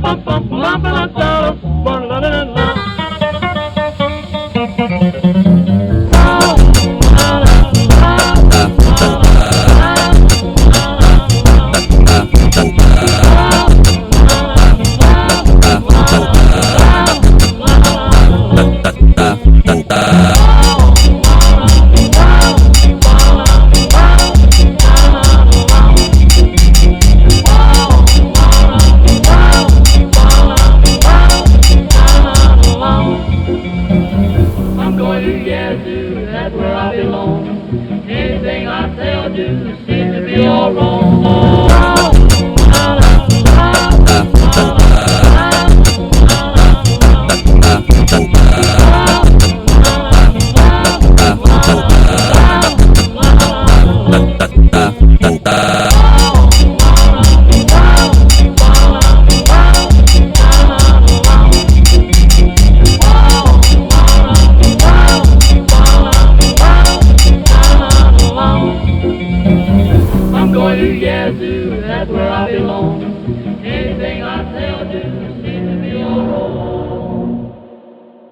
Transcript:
That's where I belong. Anything I say or do seems to be all wrong. I'm going to Yazoo, that's where I belong. Anything I say or do